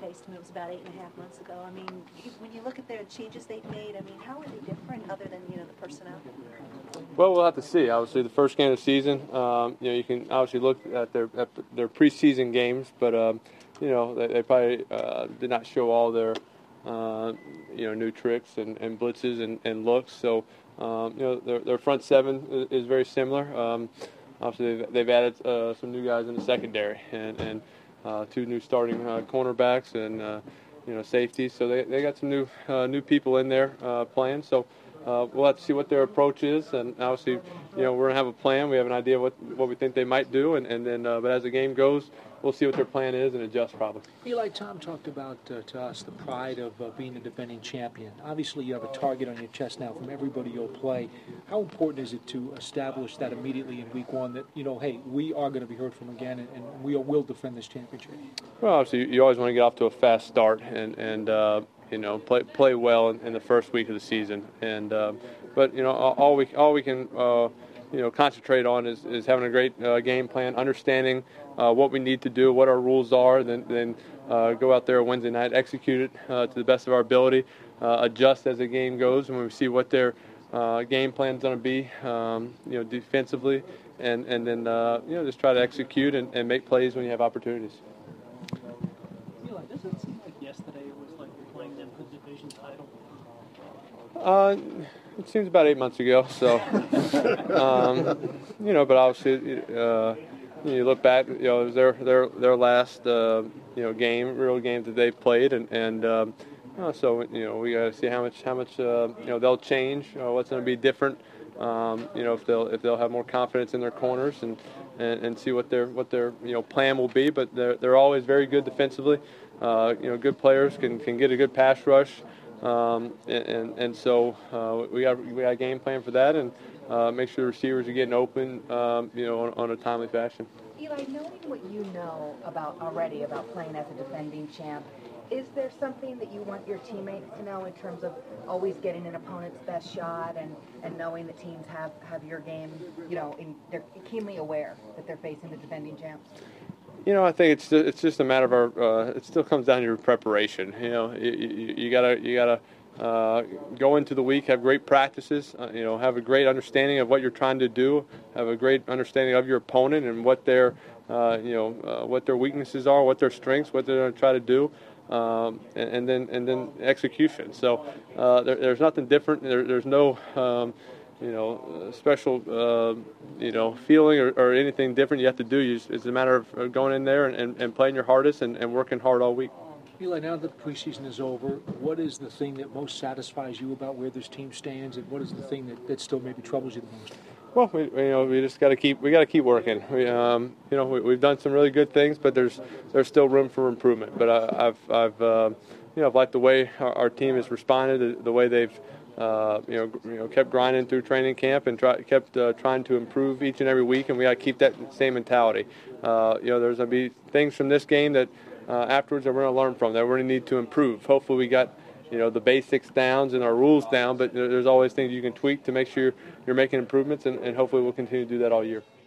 faced them, it was about 8.5 months ago. I mean, when you look at their changes they've made, I mean, how are they different other than, the personnel? Well, we'll have to see. Obviously, the first game of the season, you can obviously look at their preseason games, but they probably did not show all their new tricks and blitzes and looks. So their front seven is very similar. Obviously, they've added some new guys in the secondary and two new starting cornerbacks and safeties. So they got some new people in there playing. So we'll have to see what their approach is, and obviously, we're going to have a plan. We have an idea what we think they might do, and then but as the game goes, we'll see what their plan is and adjust probably. Eli, Tom talked about to us the pride of being a defending champion. Obviously, you have a target on your chest now from everybody you'll play. How important is it to establish that immediately in week one that, hey, we are going to be heard from again and we will defend this championship? Well, obviously, you always want to get off to a fast start and play well in the first week of the season. And but all we can concentrate on is having a great game plan, understanding what we need to do, what our rules are, then go out there Wednesday night, execute it to the best of our ability, adjust as the game goes, and when we see what their game plan is going to be, defensively, and then just try to execute and make plays when you have opportunities. Eli, does it seem like yesterday it was like you're playing them for the division title? It seems about 8 months ago. So, but obviously, you look back, it was their last, real game that they've played, and so we got to see how much they'll change, what's going to be different, if they'll have more confidence in their corners and see what their plan will be. But they're always very good defensively. Good players can get a good pass rush. And so we got a game plan for that, and make sure the receivers are getting open, on a timely fashion. Eli, knowing what you know about playing as a defending champ, is there something that you want your teammates to know in terms of always getting an opponent's best shot and knowing the teams have your game, they're keenly aware that they're facing the defending champs? I think it's just a matter of our. It still comes down to your preparation. You gotta go into the week, have great practices. Have a great understanding of what you're trying to do. Have a great understanding of your opponent and what their weaknesses are, what their strengths, what they're going to try to do, and then execution. So there's nothing different. There's no. Special, feeling or anything different you have to do. It's a matter of going in there and playing your hardest and working hard all week. Eli, now that the preseason is over, what is the thing that most satisfies you about where this team stands, and what is the thing that still maybe troubles you the most? Well, we just got to keep working. We've done some really good things, but there's still room for improvement. But I've liked the way our team has responded, the way they've kept grinding through training camp and kept trying to improve each and every week, and we got to keep that same mentality. There's going to be things from this game that afterwards that we're going to learn from, that we're going to need to improve. Hopefully we got the basics down and our rules down, but there's always things you can tweak to make sure you're making improvements, and hopefully we'll continue to do that all year.